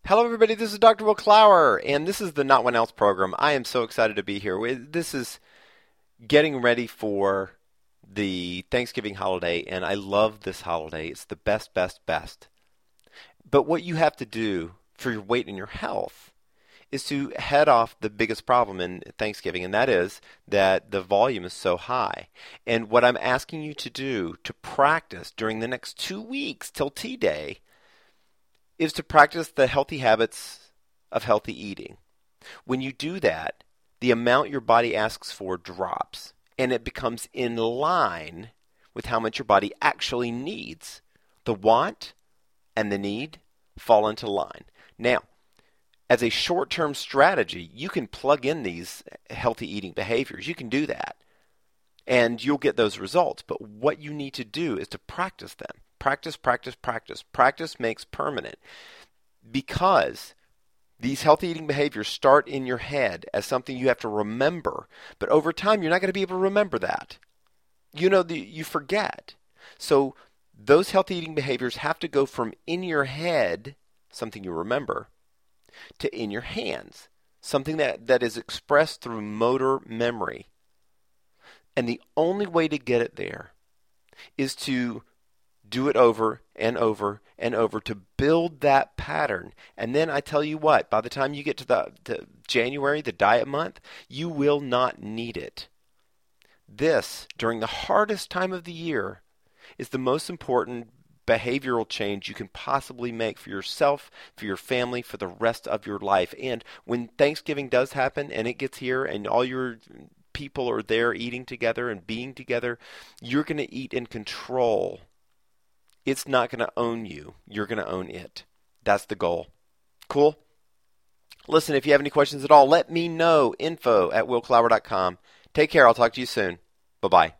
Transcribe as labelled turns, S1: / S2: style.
S1: Hello, everybody. This is Dr. Will Clower, and this is the Not One Else program. I am so excited to be here. This is getting ready for the Thanksgiving holiday, and I love this holiday. It's the best, best, best. But what you have to do for your weight and your health is to head off the biggest problem in Thanksgiving, and that is that the volume is so high. And what I'm asking you to do to practice during the next 2 weeks till T-Day is to practice the healthy habits of healthy eating. When you do that, the amount your body asks for drops, and it becomes in line with how much your body actually needs. The want and the need fall into line. Now, as a short-term strategy, you can plug in these healthy eating behaviors. You can do that, and you'll get those results. But what you need to do is to practice them. Practice, practice, practice. Practice makes permanent, because these healthy eating behaviors start in your head as something you have to remember. But over time, you're not going to be able to remember that. You forget. So those healthy eating behaviors have to go from in your head, something you remember, to in your hands, something that is expressed through motor memory. And the only way to get it there is to do it over and over and over to build that pattern. And then I tell you what, by the time you get to January, the diet month, you will not need it. This, during the hardest time of the year, is the most important behavioral change you can possibly make for yourself, for your family, for the rest of your life. And when Thanksgiving does happen and it gets here and all your people are there eating together and being together, you're going to eat in control. It's not going to own you. You're going to own it. That's the goal. Cool? Listen, if you have any questions at all, let me know. info@willclower.com. Take care. I'll talk to you soon. Bye-bye.